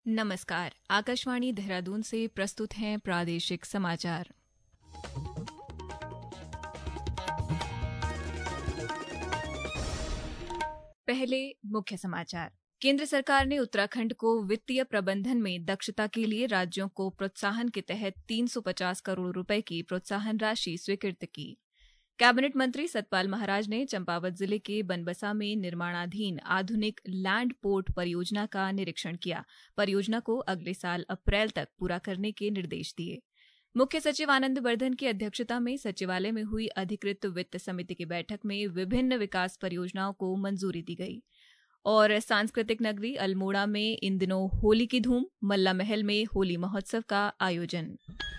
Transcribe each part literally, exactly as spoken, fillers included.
नमस्कार। आकाशवाणी देहरादून से प्रस्तुत हैं प्रादेशिक समाचार। पहले मुख्य समाचार। केंद्र सरकार ने उत्तराखंड को वित्तीय प्रबंधन में दक्षता के लिए राज्यों को प्रोत्साहन के तहत तीन सौ पचास करोड़ रुपए की प्रोत्साहन राशि स्वीकृत की। कैबिनेट मंत्री सतपाल महाराज ने चंपावत जिले के बनबसा में निर्माणाधीन आधुनिक लैंड पोर्ट परियोजना का निरीक्षण किया। परियोजना को अगले साल अप्रैल तक पूरा करने के निर्देश दिए। मुख्य सचिव आनंद वर्धन की अध्यक्षता में सचिवालय में हुई अधिकृत वित्त समिति की बैठक में विभिन्न विकास परियोजनाओं को मंजूरी दी गई। और सांस्कृतिक नगरी अल्मोड़ा में इन दिनों होली की धूम, मल्ला महल में होली महोत्सव का आयोजन।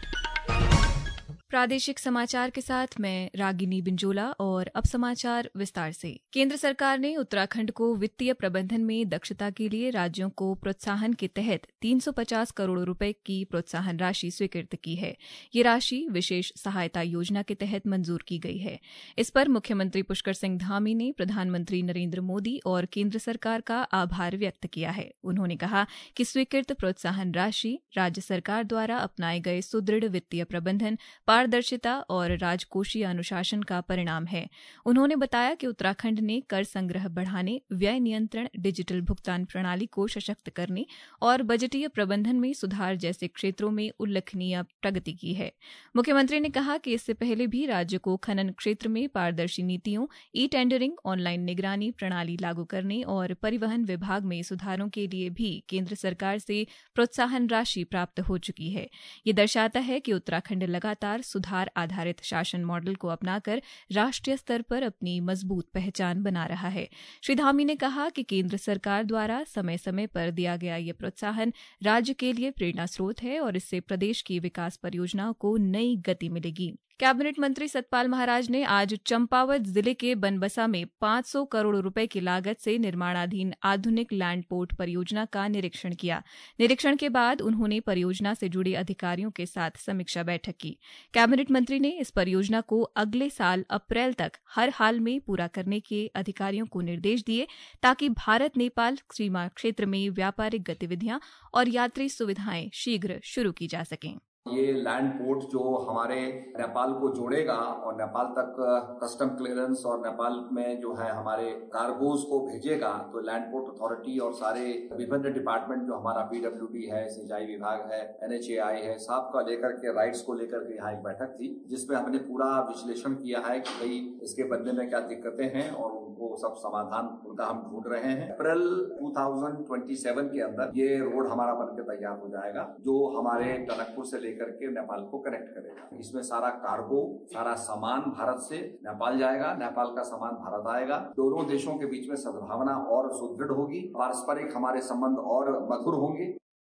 प्रादेशिक समाचार के साथ मैं रागिनी बिंजोला और अब समाचार विस्तार से। केंद्र सरकार ने उत्तराखंड को वित्तीय प्रबंधन में दक्षता के लिए राज्यों को प्रोत्साहन के तहत तीन सौ पचास करोड़ रुपए की प्रोत्साहन राशि स्वीकृत की है। ये राशि विशेष सहायता योजना के तहत मंजूर की गई है। इस पर मुख्यमंत्री पुष्कर सिंह धामी ने प्रधानमंत्री नरेंद्र मोदी और केंद्र सरकार का आभार व्यक्त किया है। उन्होंने कहा कि स्वीकृत प्रोत्साहन राशि राज्य सरकार द्वारा अपनाए गए सुदृढ़ वित्तीय प्रबंधन, पारदर्शिता और राजकोषीय अनुशासन का परिणाम है। उन्होंने बताया कि उत्तराखंड ने कर संग्रह बढ़ाने, व्यय नियंत्रण, डिजिटल भुगतान प्रणाली को सशक्त करने और बजटीय प्रबंधन में सुधार जैसे क्षेत्रों में उल्लेखनीय प्रगति की है। मुख्यमंत्री ने कहा कि इससे पहले भी राज्य को खनन क्षेत्र में पारदर्शी नीतियों, ई टेंडरिंग, ऑनलाइन निगरानी प्रणाली लागू करने और परिवहन विभाग में सुधारों के लिए भी केंद्र सरकार से प्रोत्साहन राशि प्राप्त हो चुकी है। ये दर्शाता है कि उत्तराखंड लगातार सुधार आधारित शासन मॉडल को अपनाकर राष्ट्रीय स्तर पर अपनी मजबूत पहचान बना रहा है। श्री धामी ने कहा कि केंद्र सरकार द्वारा समय समय पर दिया गया ये प्रोत्साहन राज्य के लिए प्रेरणा स्रोत है और इससे प्रदेश की विकास परियोजनाओं को नई गति मिलेगी। कैबिनेट मंत्री सतपाल महाराज ने आज चंपावत जिले के बनबसा में पांच सौ करोड़ रुपए की लागत से निर्माणाधीन आधुनिक लैंड पोर्ट परियोजना का निरीक्षण किया। निरीक्षण के बाद उन्होंने परियोजना से जुड़े अधिकारियों के साथ समीक्षा बैठक की। कैबिनेट मंत्री ने इस परियोजना को अगले साल अप्रैल तक हर हाल में पूरा करने के अधिकारियों को निर्देश दिए ताकि भारत नेपाल सीमा क्षेत्र में व्यापारिक गतिविधियां और यात्री सुविधाएं शीघ्र शुरू की जा सकें। ये लैंड पोर्ट जो हमारे नेपाल को जोड़ेगा और नेपाल तक कस्टम क्लियरेंस और नेपाल में जो है हमारे कार्गोज को भेजेगा, तो लैंड पोर्ट अथॉरिटी और सारे विभिन्न डिपार्टमेंट जो हमारा पीडब्ल्यूडी है, सिंचाई विभाग है, एनएचएआई है, सब का लेकर के राइट्स को लेकर के यहाँ एक बैठक थी जिसमें हमने पूरा विश्लेषण किया है कि भाई इसके बदले में क्या दिक्कतें हैं और उनको सब समाधान उनका हम ढूंढ रहे हैं। अप्रैल दो हज़ार सत्ताईस के अंदर ये रोड हमारा बनकर तैयार हो जाएगा जो हमारे टनकपुर से करके नेपाल को कनेक्ट करेगा। इसमें सारा कार्गो, सारा सामान भारत से नेपाल जाएगा, नेपाल का सामान भारत आएगा। दोनों देशों के बीच में सद्भावना और सुदृढ़ होगी, पारस्परिक हमारे संबंध और मधुर होंगे।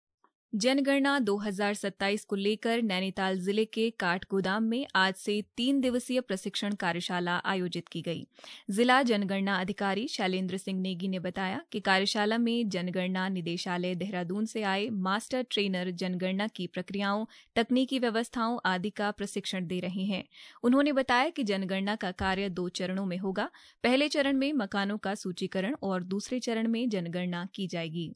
जनगणना दो हज़ार सत्ताईस को लेकर नैनीताल जिले के काठगोदाम में आज से तीन दिवसीय प्रशिक्षण कार्यशाला आयोजित की गई। जिला जनगणना अधिकारी शैलेंद्र सिंह नेगी ने बताया कि कार्यशाला में जनगणना निदेशालय देहरादून से आए मास्टर ट्रेनर जनगणना की प्रक्रियाओं, तकनीकी व्यवस्थाओं आदि का प्रशिक्षण दे रहे हैं। उन्होंने बताया कि जनगणना का कार्य दो चरणों में होगा। पहले चरण में मकानों का सूचीकरण और दूसरे चरण में जनगणना की जाएगी।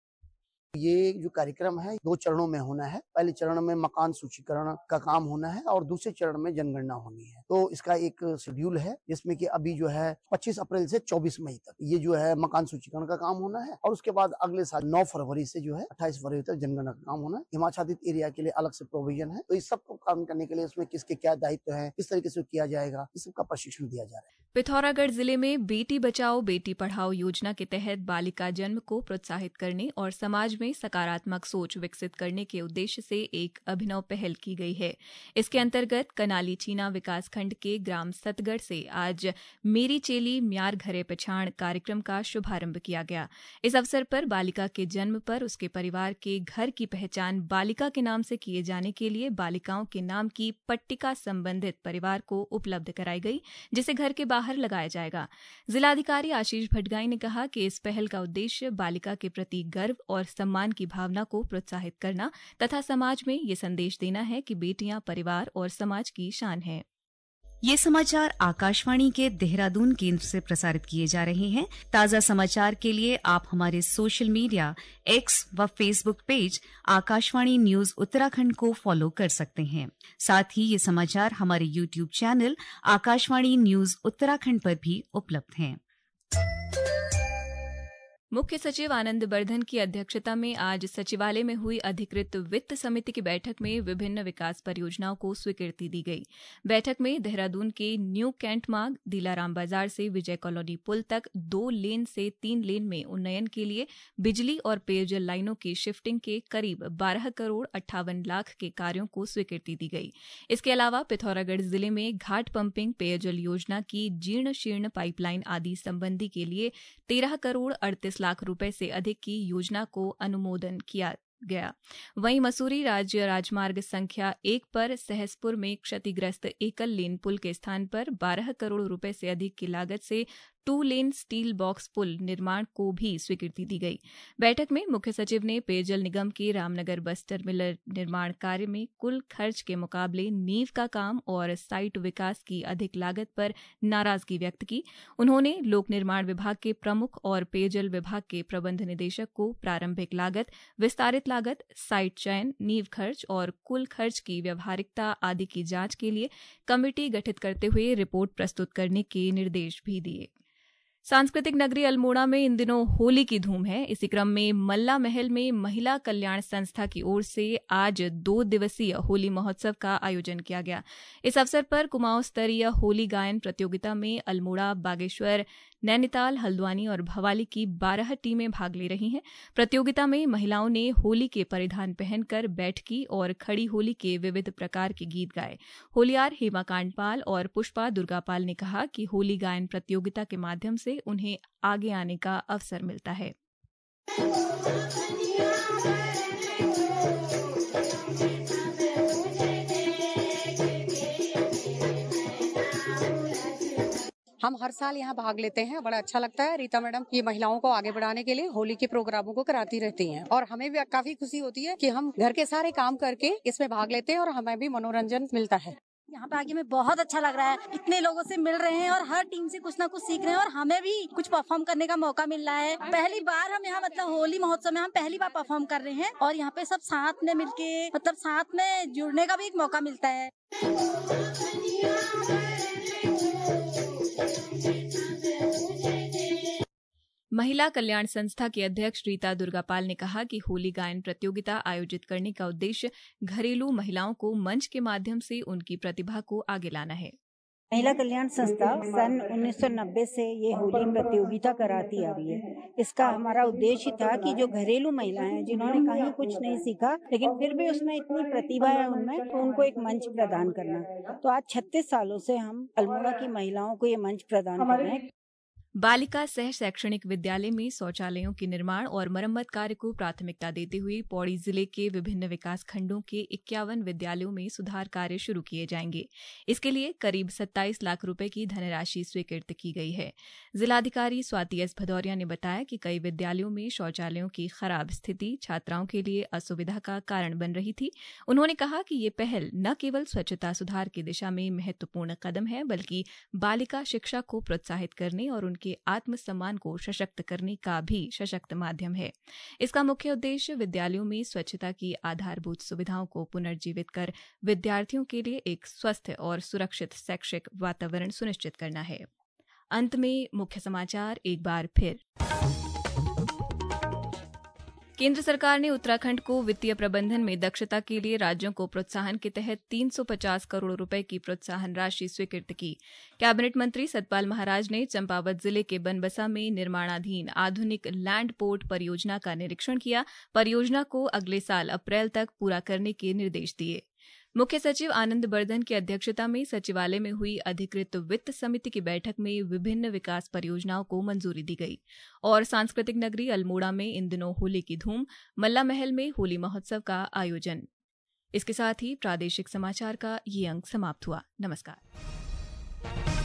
ये जो कार्यक्रम है दो चरणों में होना है। पहले चरण में मकान सूचीकरण का काम होना है और दूसरे चरण में जनगणना होनी है। तो इसका एक शेड्यूल है जिसमें कि अभी जो है पच्चीस अप्रैल से चौबीस मई तक ये जो है मकान सूचीकरण का काम होना है और उसके बाद अगले साल नौ फरवरी से जो है अट्ठाईस फरवरी तक जनगणना का काम होना है। हिमाच्छादित एरिया के लिए अलग से प्रोविजन है। तो इस सब को काम करने के लिए इसमें किसके क्या दायित्व है, किस तरीके से किया जाएगा, इस सबका प्रशिक्षण दिया जा रहा है। पिथौरागढ़ जिले में बेटी बचाओ बेटी पढ़ाओ योजना के तहत बालिका जन्म को प्रोत्साहित करने और समाज में सकारात्मक सोच विकसित करने के उद्देश्य से एक अभिनव पहल की गई है। इसके अंतर्गत कनाली चीना विकासखंड के ग्राम सतगढ़ से आज मेरी चेली म्यार घरे पछाण कार्यक्रम का शुभारंभ किया गया। इस अवसर पर बालिका के जन्म पर उसके परिवार के घर की पहचान बालिका के नाम से किए जाने के लिए बालिकाओं के नाम की पट्टिका संबंधित परिवार को उपलब्ध कराई गई, जिसे घर के बाहर लगाया जाएगा। जिलाधिकारी आशीष भटगाई ने कहा कि इस पहल का उद्देश्य बालिका के प्रति गर्व और सम्मान की भावना को प्रोत्साहित करना तथा समाज में ये संदेश देना है कि बेटियां परिवार और समाज की शान है। ये समाचार आकाशवाणी के देहरादून केंद्र से प्रसारित किए जा रहे हैं। ताज़ा समाचार के लिए आप हमारे सोशल मीडिया एक्स व Facebook page Akashvani news Uttarakhand को फॉलो कर सकते हैं। साथ ही ये समाचार हमारे YouTube channel Akashvani news Uttarakhand पर भी उपलब्ध हैं। मुख्य सचिव आनंद बर्धन की अध्यक्षता में आज सचिवालय में हुई अधिकृत वित्त समिति की बैठक में विभिन्न विकास परियोजनाओं को स्वीकृति दी गई। बैठक में देहरादून के न्यू कैंट मार्ग दिलाराम बाजार से विजय कॉलोनी पुल तक दो लेन से तीन लेन में उन्नयन के लिए बिजली और पेयजल लाइनों की शिफ्टिंग के करीब बारह करोड़ अट्ठावन लाख के कार्यों को स्वीकृति दी गई। इसके अलावा पिथौरागढ़ जिले में घाट पंपिंग पेयजल योजना की जीर्ण शीर्ण पाइपलाइन आदि संबंधी के लिए तेरह करोड़ अड़तीस लाख रुपए से अधिक की योजना को अनुमोदन किया गया। वहीं मसूरी राज्य राजमार्ग संख्या एक पर सहसपुर में क्षतिग्रस्त एकल लेन पुल के स्थान पर बारह करोड़ रुपए से अधिक की लागत से टू लेन स्टील बॉक्स पुल निर्माण को भी स्वीकृति दी गई। बैठक में मुख्य सचिव ने पेयजल निगम के रामनगर बस टर्मिनल निर्माण कार्य में कुल खर्च के मुकाबले नींव का काम और साइट विकास की अधिक लागत पर नाराजगी व्यक्त की। उन्होंने लोक निर्माण विभाग के प्रमुख और पेयजल विभाग के प्रबंध निदेशक को प्रारंभिक लागत, विस्तारित लागत, साइट चयन, नींव खर्च और कुल खर्च की व्यवहारिकता आदि की जांच के लिए कमेटी गठित करते हुए रिपोर्ट प्रस्तुत करने के निर्देश भी दिए। सांस्कृतिक नगरी अल्मोड़ा में इन दिनों होली की धूम है। इसी क्रम में मल्ला महल में महिला कल्याण संस्था की ओर से आज दो दिवसीय होली महोत्सव का आयोजन किया गया। इस अवसर पर कुमाऊं स्तरीय होली गायन प्रतियोगिता में अल्मोड़ा, बागेश्वर, नैनीताल, हल्द्वानी और भवाली की बारह टीमें भाग ले रही हैं। प्रतियोगिता में महिलाओं ने होली के परिधान पहनकर बैठकी और खड़ी होली के विविध प्रकार के गीत गाए। होलियार हेमा कांडपाल और पुष्पा दुर्गापाल ने कहा कि होली गायन प्रतियोगिता के माध्यम से उन्हें आगे आने का अवसर मिलता है। हम हर साल यहाँ भाग लेते हैं, बड़ा अच्छा लगता है। रीता मैडम ये महिलाओं को आगे बढ़ाने के लिए होली के प्रोग्रामों को कराती रहती हैं और हमें भी काफी खुशी होती है कि हम घर के सारे काम करके इसमें भाग लेते हैं और हमें भी मनोरंजन मिलता है। यहाँ पे आगे में बहुत अच्छा लग रहा है, इतने लोगों से मिल रहे हैं और हर टीम से कुछ ना कुछ सीख रहे हैं और हमें भी कुछ परफॉर्म करने का मौका मिल रहा है। पहली बार हम यहाँ मतलब होली महोत्सव में हम पहली बार परफॉर्म कर रहे हैं और यहाँ पे सब साथ में मिलके मतलब साथ में जुड़ने का भी एक मौका मिलता है। महिला कल्याण संस्था की अध्यक्ष रीता दुर्गापाल ने कहा कि होली गायन प्रतियोगिता आयोजित करने का उद्देश्य घरेलू महिलाओं को मंच के माध्यम से उनकी प्रतिभा को आगे लाना है। महिला कल्याण संस्था सन उन्नीस सौ नब्बे से ये होली प्रतियोगिता कराती आ रही है। इसका हमारा उद्देश्य था कि जो घरेलू महिलाएं हैं जिन्होंने कहीं कुछ नहीं सीखा लेकिन फिर भी उसमें इतनी प्रतिभा है उनमें, तो उनको एक मंच प्रदान करना। तो आज छत्तीस सालों से हम अल्मोड़ा की महिलाओं को ये मंच प्रदान कर रहे हैं। बालिका सह शैक्षणिक विद्यालय में शौचालयों के निर्माण और मरम्मत कार्य को प्राथमिकता देते हुए पौड़ी जिले के विभिन्न विकास खंडों के इक्यावन विद्यालयों में सुधार कार्य शुरू किए जाएंगे। इसके लिए करीब सत्ताईस लाख रुपए की धनराशि स्वीकृत की गई है। जिलाधिकारी स्वाति एस भदौरिया ने बताया कि कई विद्यालयों में शौचालयों की खराब स्थिति छात्राओं के लिए असुविधा का कारण बन रही थी। उन्होंने कहा कि ये पहल न केवल स्वच्छता सुधार की दिशा में महत्वपूर्ण कदम है बल्कि बालिका शिक्षा को प्रोत्साहित करने और उनके के आत्मसम्मान को सशक्त करने का भी सशक्त माध्यम है। इसका मुख्य उद्देश्य विद्यालयों में स्वच्छता की आधारभूत सुविधाओं को पुनर्जीवित कर विद्यार्थियों के लिए एक स्वस्थ और सुरक्षित शैक्षिक वातावरण सुनिश्चित करना है। अंत में मुख्य समाचार एक बार फिर। केंद्र सरकार ने उत्तराखंड को वित्तीय प्रबंधन में दक्षता के लिए राज्यों को प्रोत्साहन के तहत तीन सौ पचास करोड़ रुपए की प्रोत्साहन राशि स्वीकृत की। कैबिनेट मंत्री सतपाल महाराज ने चंपावत जिले के बनबसा में निर्माणाधीन आधुनिक लैंड पोर्ट परियोजना का निरीक्षण किया। परियोजना को अगले साल अप्रैल तक पूरा करने के निर्देश दिए। मुख्य सचिव आनंद बर्धन की अध्यक्षता में सचिवालय में हुई अधिकृत वित्त समिति की बैठक में विभिन्न विकास परियोजनाओं को मंजूरी दी गई। और सांस्कृतिक नगरी अल्मोड़ा में इन दिनों होली की धूम, मल्ला महल में होली महोत्सव का आयोजन। इसके साथ ही प्रादेशिक समाचार का ये अंक समाप्त हुआ। नमस्कार।